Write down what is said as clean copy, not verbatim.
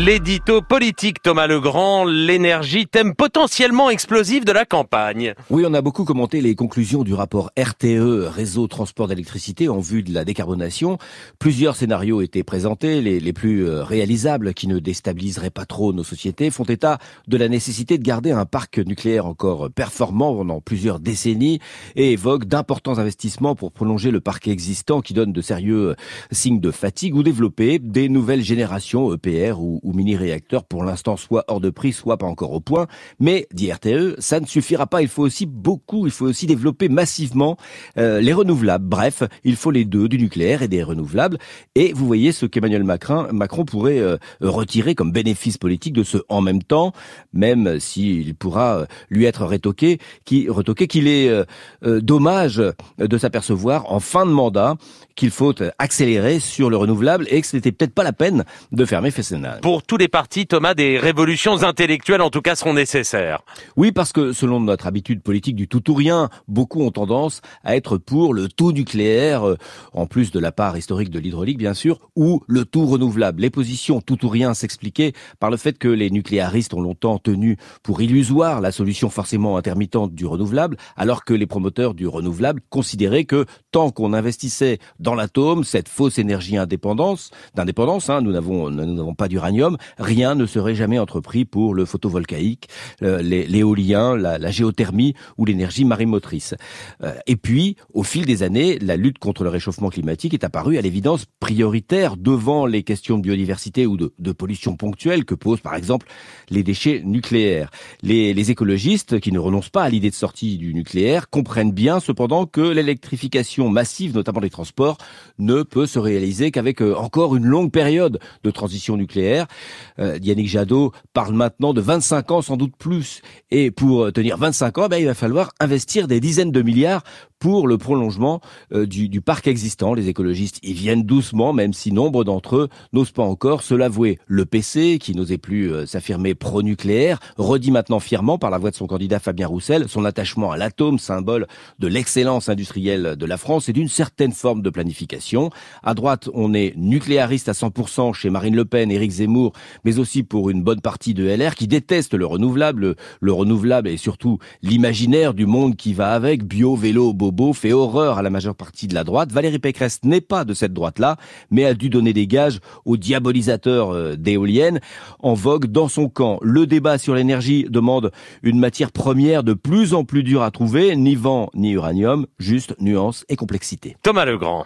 L'édito politique Thomas Legrand, l'énergie, thème potentiellement explosif de la campagne. Oui, on a beaucoup commenté les conclusions du rapport RTE, Réseau Transport d'électricité, en vue de la décarbonation. Plusieurs scénarios étaient présentés, les plus réalisables, qui ne déstabiliseraient pas trop nos sociétés, font état de la nécessité de garder un parc nucléaire encore performant pendant plusieurs décennies et évoquent d'importants investissements pour prolonger le parc existant qui donne de sérieux signes de fatigue ou développer des nouvelles générations EPR ou mini-réacteurs, pour l'instant soit hors de prix, soit pas encore au point. Mais, dit RTE, ça ne suffira pas. Il faut aussi développer massivement les renouvelables. Bref, il faut les deux, du nucléaire et des renouvelables. Et vous voyez ce qu'Emmanuel Macron pourrait retirer comme bénéfice politique de ce en même temps, même s'il pourra lui être retoqué qu'il est dommage de s'apercevoir en fin de mandat qu'il faut accélérer sur le renouvelable et que ce n'était peut-être pas la peine de fermer Fessenheim. Pour tous les partis, Thomas, des révolutions intellectuelles en tout cas seront nécessaires. Oui, parce que selon notre habitude politique du tout ou rien, beaucoup ont tendance à être pour le tout nucléaire, en plus de la part historique de l'hydraulique bien sûr, ou le tout renouvelable. Les positions tout ou rien s'expliquaient par le fait que les nucléaristes ont longtemps tenu pour illusoire la solution forcément intermittente du renouvelable, alors que les promoteurs du renouvelable considéraient que tant qu'on investissait dans l'atome, cette fausse énergie d'indépendance, nous n'avons pas d'uranium, rien ne serait jamais entrepris pour le photovoltaïque, l'éolien, la géothermie ou l'énergie marémotrice. Et puis, au fil des années, la lutte contre le réchauffement climatique est apparue à l'évidence prioritaire devant les questions de biodiversité ou de pollution ponctuelle que posent par exemple les déchets nucléaires. Les écologistes, qui ne renoncent pas à l'idée de sortie du nucléaire, comprennent bien cependant que l'électrification massive, notamment des transports, ne peut se réaliser qu'avec encore une longue période de transition nucléaire. Yannick Jadot parle maintenant de 25 ans, sans doute plus. Et pour tenir 25 ans, il va falloir investir des dizaines de milliards pour le prolongement du parc existant. Les écologistes y viennent doucement, même si nombre d'entre eux n'osent pas encore se l'avouer. Le PC, qui n'osait plus s'affirmer pro-nucléaire, redit maintenant fièrement, par la voix de son candidat Fabien Roussel, son attachement à l'atome, symbole de l'excellence industrielle de la France et d'une certaine forme de planification. À droite, on est nucléariste à 100% chez Marine Le Pen, Éric Zemmour, mais aussi pour une bonne partie de LR qui déteste le renouvelable. Le renouvelable et surtout l'imaginaire du monde qui va avec, bio, vélo, bobo, fait horreur à la majeure partie de la droite. Valérie Pécresse n'est pas de cette droite-là, mais a dû donner des gages aux diabolisateurs d'éoliennes en vogue dans son camp. Le débat sur l'énergie demande une matière première de plus en plus dure à trouver, ni vent ni uranium, juste nuance et complexité. Thomas Legrand.